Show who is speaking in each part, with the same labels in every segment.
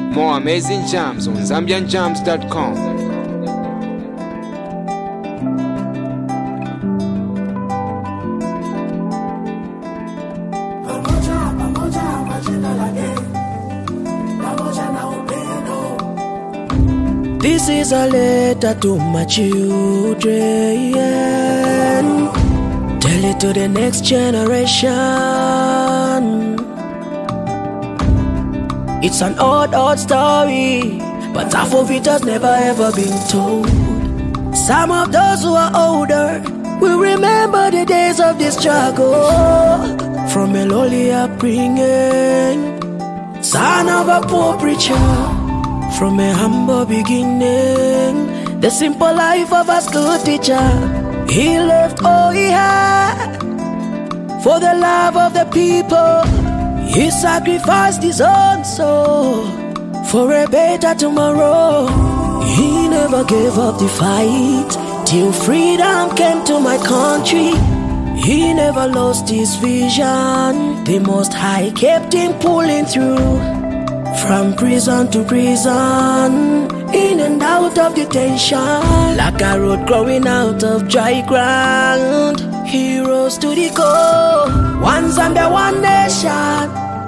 Speaker 1: More amazing jams on ZambianJams.com.
Speaker 2: This is a letter to my children. Tell it to the next generation. It's an old story, but half of it has never ever been told. Some of those who are older will remember the days of the struggle. From a lowly upbringing, son of a poor preacher. From a humble beginning, the simple life of a school teacher. He left all he had for the love of the people. He sacrificed his own soul for a better tomorrow. He never gave up the fight till freedom came to my country. He never lost his vision. The Most High kept him pulling through. From prison to prison, in and out of detention, like a road growing out of dry ground. He rose to the goal. One Zambia, one nation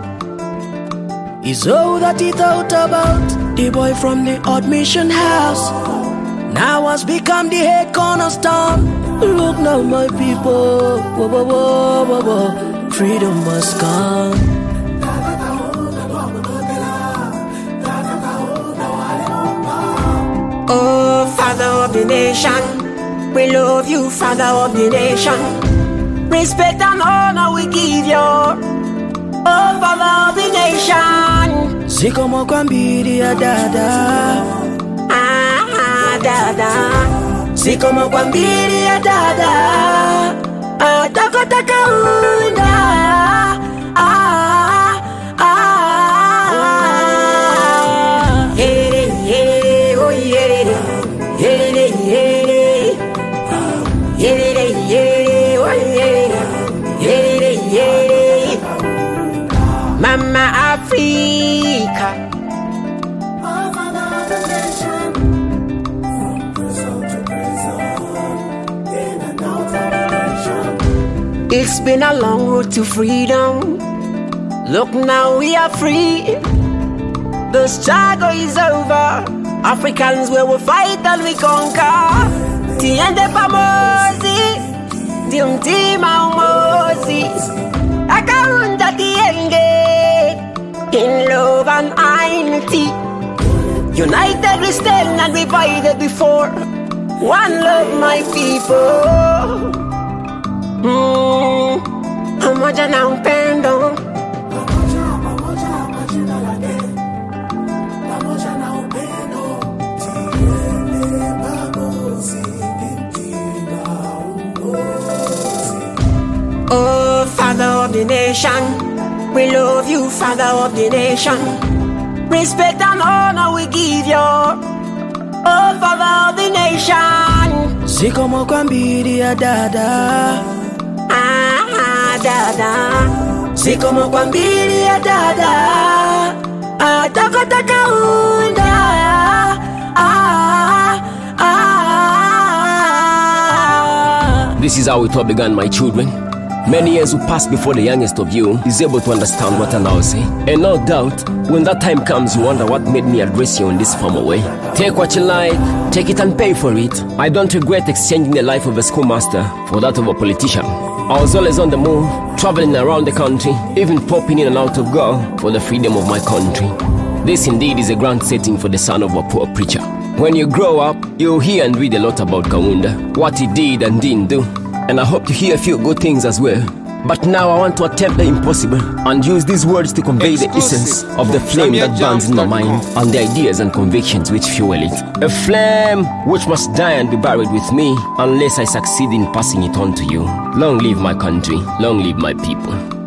Speaker 2: is all that he thought about. The boy from the odd mission house now has become the head cornerstone. Look now, my people, whoa, whoa, whoa, whoa, whoa. Freedom must come.
Speaker 3: Oh, Father of the nation, we love you, Father of the nation. Respect and honor we give you. Oh, Father of the nation.
Speaker 2: Sikomo kwambiri ya dada.
Speaker 3: Dada.
Speaker 2: Sikomo kwambiri ya dada.
Speaker 3: Taka unda. Mama Africa. It's been a long road to freedom. Look now we are free. The struggle is over. Africans we will fight and we conquer. Tiende pamoja, tiuntima umozi. Akarunda tiende. In love and unity, united we stand and divided before. One love, my people. Pamoja na upendo. Oh, Father of the nation, we love you, Father of the nation. Respect and honor we give you. Oh, Father of the nation.
Speaker 2: Sikomo kwambiri ya dada.
Speaker 3: Dada.
Speaker 2: Sikomo kwambiri ya dada.
Speaker 3: Taka unda.
Speaker 4: This is how it all began, my children. Many years will pass before the youngest of you is able to understand what I now say. And no doubt, when that time comes, you wonder what made me address you in this formal way. Take what you like, take it and pay for it. I don't regret exchanging the life of a schoolmaster for that of a politician. I was always on the move, traveling around the country, even popping in and out of Go for the freedom of my country. This indeed is a grand setting for the son of a poor preacher. When you grow up, you'll hear and read a lot about Kaunda, what he did and didn't do. And I hope to hear a few good things as well. But now I want to attempt the impossible and use these words to convey the essence of the flame that burns in my mind and the ideas and convictions which fuel it. A flame which must die and be buried with me unless I succeed in passing it on to you. Long live my country, long live my people.